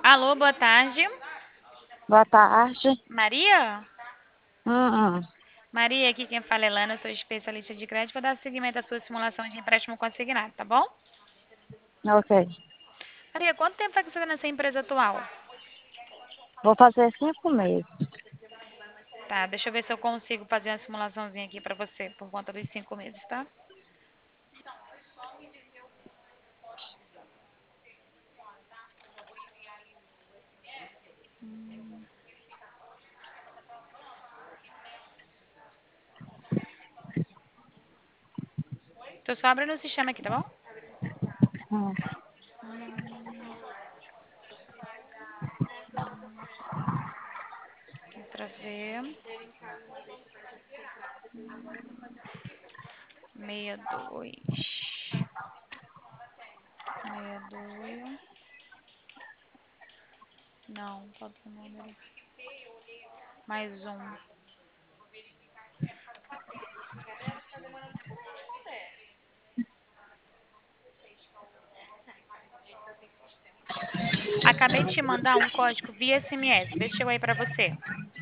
Alô, boa tarde. Boa tarde. Maria? Hum, Maria, aqui quem fala é Lana, sou especialista de crédito. Vou dar seguimento à sua simulação de empréstimo consignado, tá bom? ok. Maria, quanto tempo é que você está nessa empresa atual? Vou fazer 5 meses. Tá, deixa eu ver se eu consigo fazer uma simulaçãozinha aqui pra você por conta dos 5 meses, tá? Tô só abrindo o sistema aqui, tá bom? Hum. Letra V, 62. 62. Não, falta o número. Mais um. Acabei de te mandar um código via SMS. Vê se chegou aí pra você.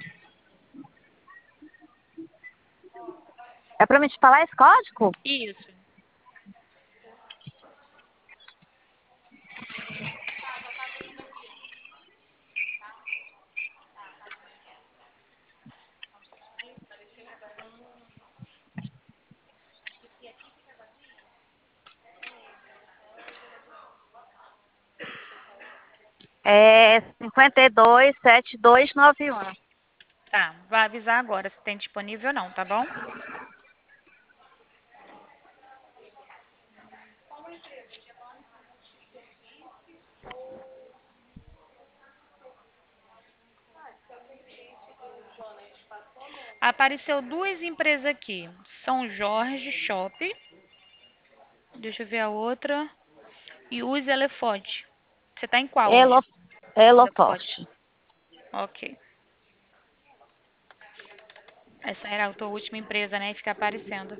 É pra me te falar esse código? Isso. É 527291. Tá, vai avisar agora se tem disponível ou não, tá bom? Apareceu duas empresas aqui. São Jorge Shop. Deixa eu ver a outra. E Use Elefote. Você tá em qual Elo, hoje? Elefote. Eloforte. Ok. Essa era a tua última empresa, né? E fica aparecendo.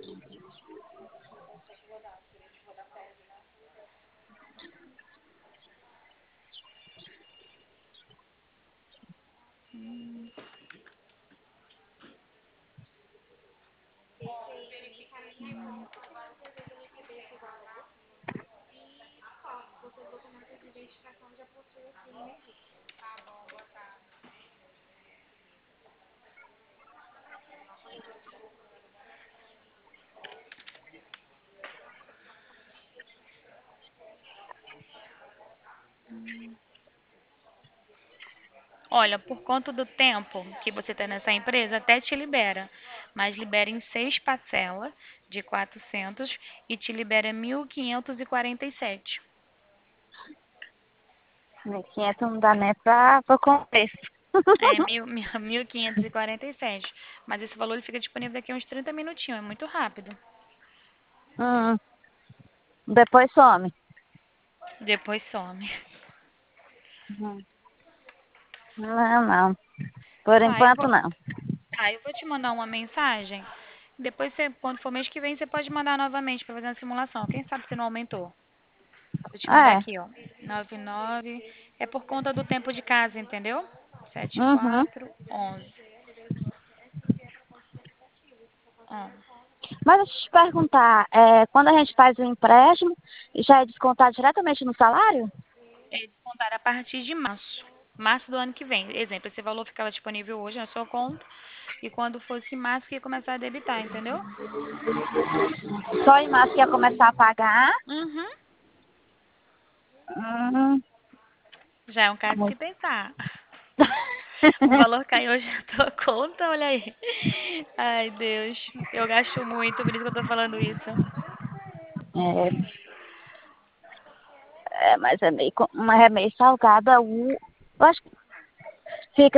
Olha, por conta do tempo que você tem nessa empresa, até te libera. Mas libera em 6 parcelas de 400 e te libera 1.547. 1.500 não dá nem pra começo. É, 1.547. Mas esse valor ele fica disponível daqui a uns 30 minutinhos. É muito rápido. Hum, Depois some. Depois some. Hum, Não, não. Por Tá, eu enquanto, vou, não. eu vou te mandar uma mensagem. Depois, você, quando for mês que vem, você pode mandar novamente para fazer uma simulação. Quem sabe se não aumentou? Vou te mandar É. aqui, ó. 99. É por conta do tempo de casa, entendeu? Sete Uhum. quatro 11. Ó, Mas deixa eu te perguntar, quando a gente faz o empréstimo, já é descontado diretamente no salário? é descontar a partir de março. Março do ano que vem. Exemplo, esse valor ficava disponível hoje na sua conta. E quando fosse março, que ia começar a debitar, entendeu? Só em março que ia começar a pagar? Uhum. Hum, Já é um caso que muito. pensar. O valor caiu hoje na tua conta, olha aí. Ai, Deus. Eu gasto muito, por isso que eu tô falando isso. É, mas é meio salgada. Eu acho que fica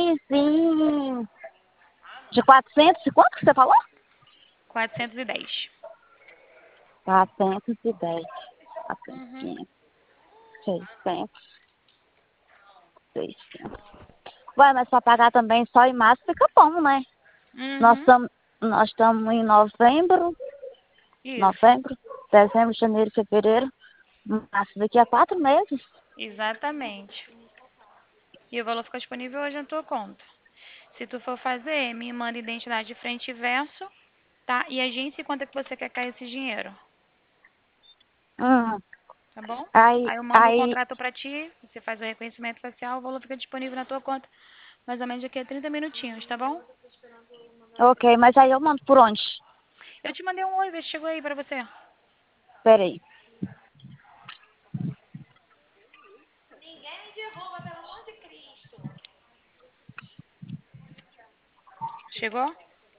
6 de 400. E quanto que você falou? 410. 410. 400, Uhum. 500, 600, 600. Ué, mas para pagar também só em março fica bom, né? Nós Uhum. estamos nós estamos em novembro, Isso. novembro, dezembro, janeiro, fevereiro, março. Daqui a 4 meses. Exatamente. E o valor fica disponível hoje na tua conta. Se tu for fazer, me manda identidade de frente e verso, tá? E agência e quanto é que você quer cair esse dinheiro, Hum. tá bom? Aí, Aí eu mando o aí, contrato pra ti, você faz o reconhecimento facial, o valor fica disponível na tua conta mais ou menos daqui a 30 minutinhos, tá bom? ok, mas aí eu mando por onde? Eu te mandei um oi, vê se chegou aí pra você. Peraí. Ninguém me derruba, pelo amor de Cristo. Chegou?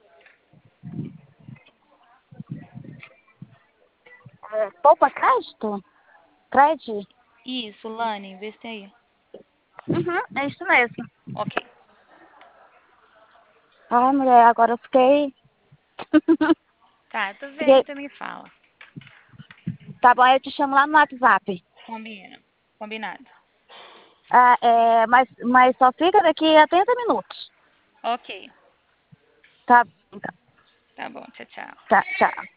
Poupa crédito? Crédito? Isso, Lani, vê se tem aí. Uhum, é isso mesmo. Ok. Ai, mulher, agora eu fiquei. Tá, tu vê aí, fiquei... tu me fala. Tá bom, eu te chamo lá no WhatsApp. Combina. Combinado. Mas só fica daqui a 30 minutos. Ok. Tá, então, Tá bom, tchau, tchau. tá, tchau.